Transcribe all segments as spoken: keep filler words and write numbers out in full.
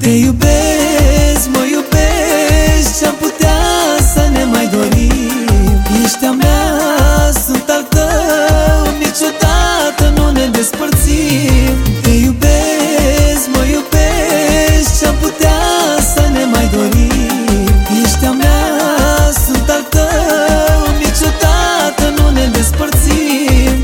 Te iubesc, mă iubești, ce-am putea să ne mai dorim? Ești a mea, sunt al tău, niciodată nu ne despărțim. Te iubesc, mă iubești, ce-am putea să ne mai dorim? Ești a mea, sunt al tău, niciodată nu ne despărțim.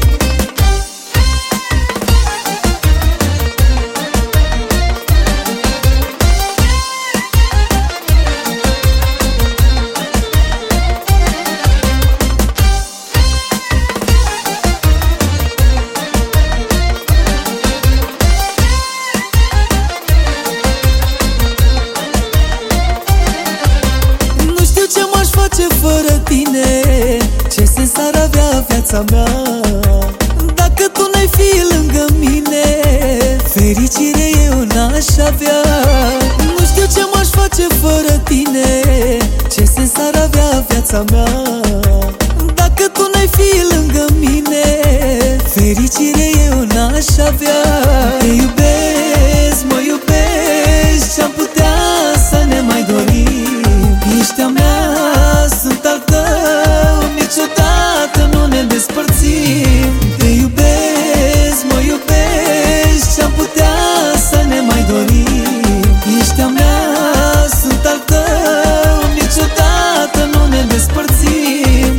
Fără tine, ce sens ar avea viața mea? Dacă tu n-ai fi lângă mine, fericire eu n-aș avea. Nu știu ce m-aș face fără tine, ce sens ar avea viața mea? Dacă tu n-ai fi lângă mine, fericire eu n-aș avea. Te iubesc, mă iubești, ce-am putea să ne mai dorim? Ești a mea, sunt al tău, niciodată nu ne despărțim. Te iubesc, mă iubești, ce-am putea să ne mai dorim? Ești a mea, sunt al tău, niciodată nu ne despărțim.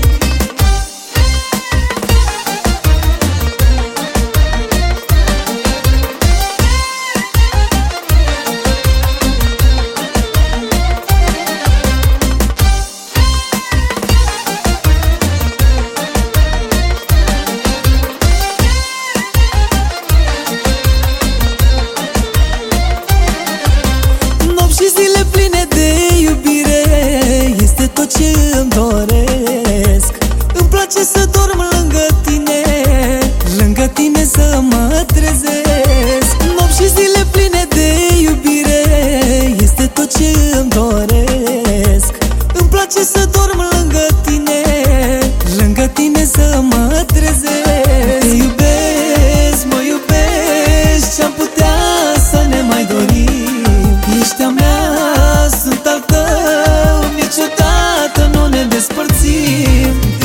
Zile pline de iubire este tot ce îmi doresc. Îmi place să dorm lângă tine, lângă tine să mă trezesc. Nopți și zile pline de iubire este tot ce îmi doresc. Îmi place să dorm lângă tine, lângă tine să mă trezesc. Te iubesc, mă iubești, ce-am putea să ne mai dorim? Ești a mea, sunt al tău, niciodată nu ne despărțim. Te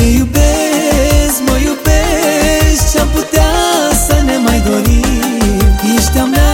iubesc, mă iubești, ce-am putea să ne mai dorim? Ești a mea,